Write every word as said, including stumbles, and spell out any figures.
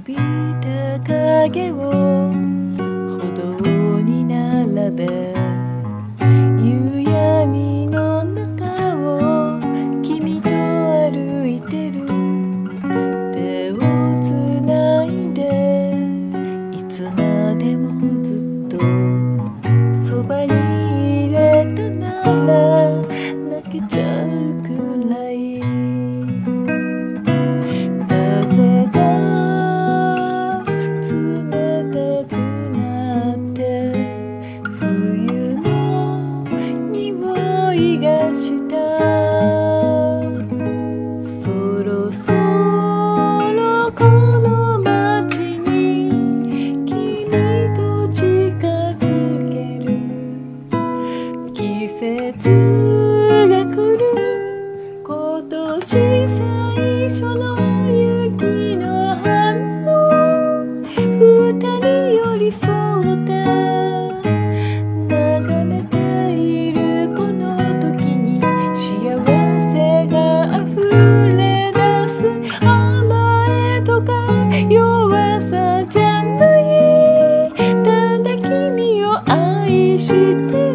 びた影を歩道に並べ、夕闇の中を君と歩いてる。手をつないでいつまでもずっとそばにいれたなら泣けちゃうくらい。風が冷たくなって冬の匂いがした。そろそろこの街に君と近づける。季節が来る今年最初の雪の花を二人寄り添って眺めているこの時に幸せが溢れ出す。甘えとか弱さじゃない、ただ君を愛して